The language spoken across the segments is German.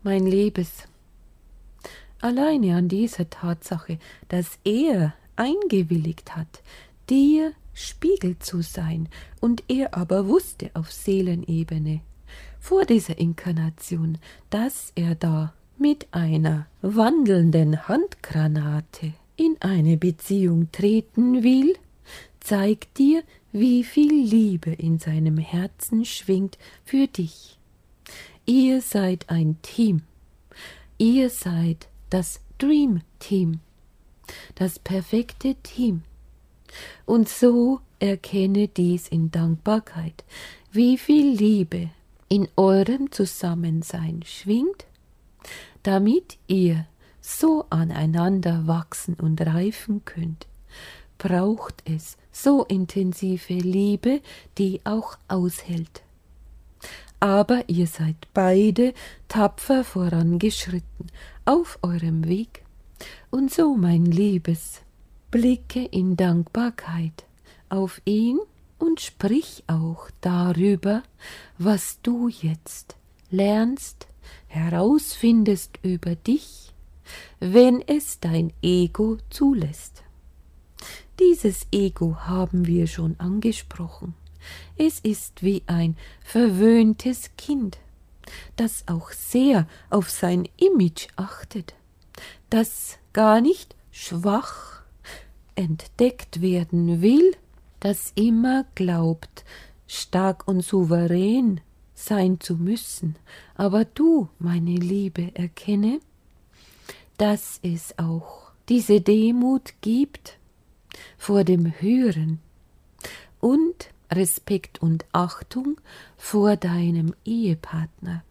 Mein Liebes, alleine an dieser Tatsache, dass er eingewilligt hat, dir Spiegel zu sein, und er aber wusste auf Seelenebene vor dieser Inkarnation, dass er da mit einer wandelnden Handgranate in eine Beziehung treten will, zeigt dir, wie viel Liebe in seinem Herzen schwingt für dich. Ihr seid ein Team. Ihr seid das Dream Team, das perfekte Team. Und so erkenne dies in Dankbarkeit, wie viel Liebe in eurem Zusammensein schwingt, damit ihr so aneinander wachsen und reifen könnt, braucht es so intensive Liebe, die auch aushält. Aber ihr seid beide tapfer vorangeschritten auf eurem Weg. Und so, mein Liebes, blicke in Dankbarkeit auf ihn und sprich auch darüber, was du jetzt lernst, herausfindest über dich, wenn es dein Ego zulässt. Dieses Ego haben wir schon angesprochen. Es ist wie ein verwöhntes Kind, das auch sehr auf sein Image achtet, das gar nicht schwach entdeckt werden will, das immer glaubt, stark und souverän sein zu müssen. Aber du, meine Liebe, erkenne, dass es auch diese Demut gibt vor dem Höheren und Respekt und Achtung vor deinem Ehepartner.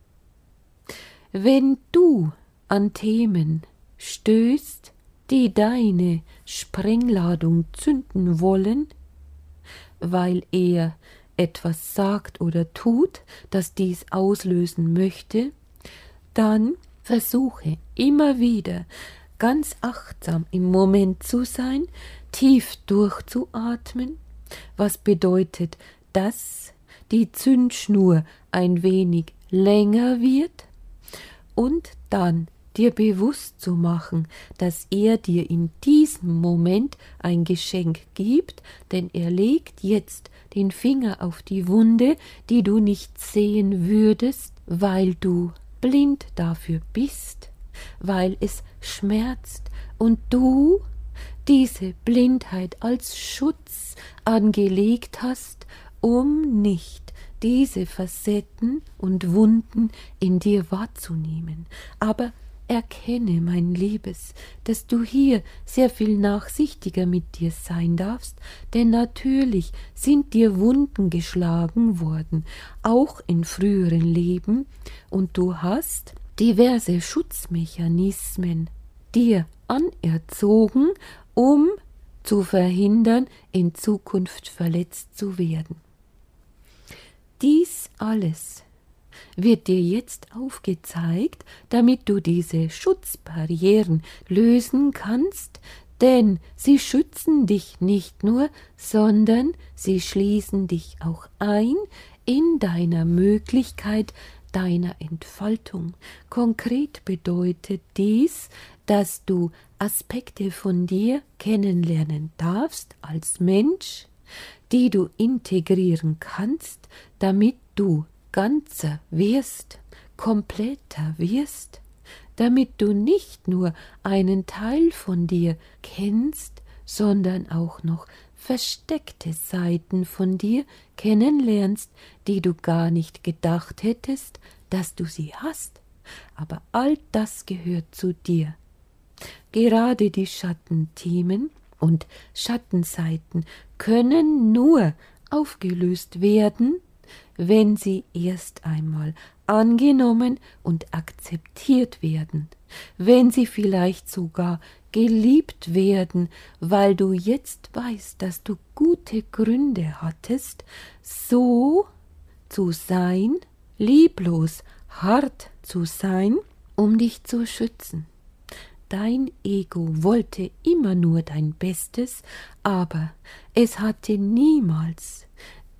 Wenn du an Themen stößt, die deine Sprengladung zünden wollen, weil er etwas sagt oder tut, das dies auslösen möchte, dann versuche immer wieder ganz achtsam im Moment zu sein, tief durchzuatmen, was bedeutet, dass die Zündschnur ein wenig länger wird, und dann dir bewusst zu machen, dass er dir in diesem Moment ein Geschenk gibt, denn er legt jetzt den Finger auf die Wunde, die du nicht sehen würdest, weil du blind dafür bist, weil es schmerzt und du diese Blindheit als Schutz angelegt hast, um nicht diese Facetten und Wunden in dir wahrzunehmen. Aber erkenne, mein Liebes, dass du hier sehr viel nachsichtiger mit dir sein darfst, denn natürlich sind dir Wunden geschlagen worden, auch in früheren Leben, und du hast diverse Schutzmechanismen dir anerzogen, um zu verhindern, in Zukunft verletzt zu werden. Dies alles wird dir jetzt aufgezeigt, damit du diese Schutzbarrieren lösen kannst, denn sie schützen dich nicht nur, sondern sie schließen dich auch ein in deiner Möglichkeit deiner Entfaltung. Konkret bedeutet dies, dass du Aspekte von dir kennenlernen darfst als Mensch, die du integrieren kannst, damit du ganzer wirst, kompletter wirst, damit du nicht nur einen Teil von dir kennst, sondern auch noch versteckte Seiten von dir kennenlernst, die du gar nicht gedacht hättest, dass du sie hast. Aber all das gehört zu dir. Gerade die Schattenthemen und Schattenseiten können nur aufgelöst werden, wenn sie erst einmal angenommen und akzeptiert werden, wenn sie vielleicht sogar geliebt werden, weil du jetzt weißt, dass du gute Gründe hattest, so zu sein, lieblos, hart zu sein, um dich zu schützen. Dein Ego wollte immer nur dein Bestes, aber es hatte niemals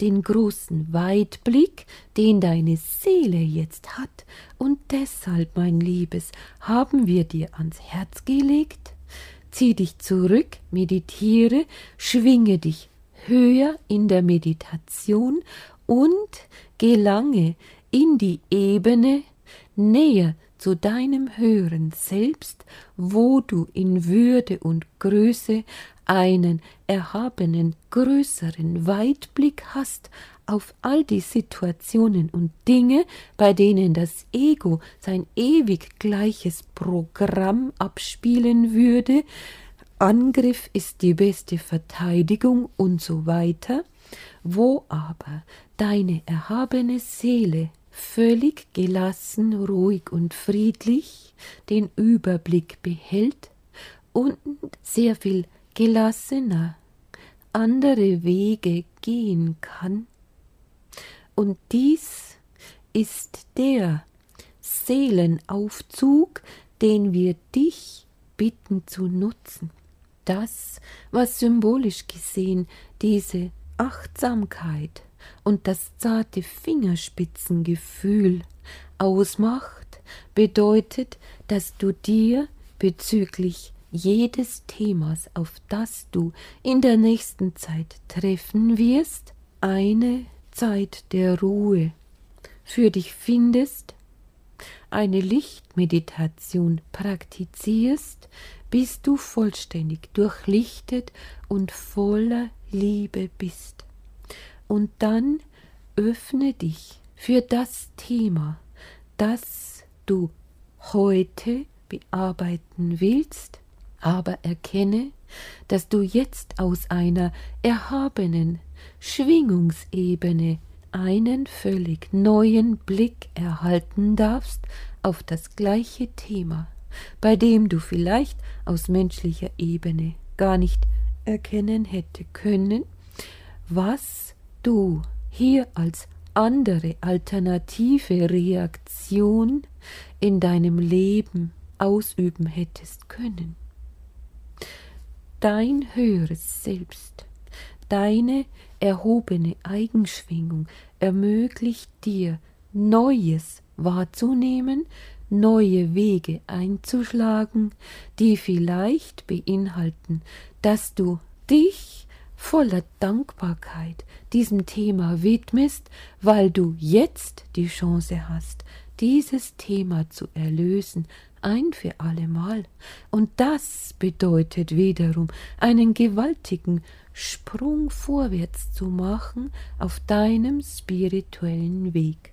den großen Weitblick, den deine Seele jetzt hat, und deshalb, mein Liebes, haben wir dir ans Herz gelegt. Zieh dich zurück, meditiere, schwinge dich höher in der Meditation und gelange in die Ebene näher zu deinem höheren Selbst, wo du in Würde und Größe einen erhabenen, größeren Weitblick hast auf all die Situationen und Dinge, bei denen das Ego sein ewig gleiches Programm abspielen würde. Angriff ist die beste Verteidigung und so weiter, wo aber deine erhabene Seele völlig gelassen, ruhig und friedlich den Überblick behält und sehr viel gelassener andere Wege gehen kann. Und dies ist der Seelenaufzug, den wir dich bitten zu nutzen. Das, was symbolisch gesehen diese Achtsamkeit und das zarte Fingerspitzengefühl ausmacht, bedeutet, dass du dir bezüglich jedes Themas, auf das du in der nächsten Zeit treffen wirst, eine Zeit der Ruhe für dich findest, eine Lichtmeditation praktizierst, bis du vollständig durchlichtet und voller Liebe bist. Und dann öffne dich für das Thema, das du heute bearbeiten willst, aber erkenne, dass du jetzt aus einer erhabenen Schwingungsebene einen völlig neuen Blick erhalten darfst auf das gleiche Thema, bei dem du vielleicht aus menschlicher Ebene gar nicht erkennen hätte können, was du hier als andere alternative Reaktion in deinem Leben ausüben hättest können. Dein höheres Selbst, deine erhobene Eigenschwingung ermöglicht dir, Neues wahrzunehmen, neue Wege einzuschlagen, die vielleicht beinhalten, dass du dich voller Dankbarkeit diesem Thema widmest, weil du jetzt die Chance hast, dieses Thema zu erlösen, ein für allemal. Und das bedeutet wiederum, einen gewaltigen Sprung vorwärts zu machen auf deinem spirituellen Weg.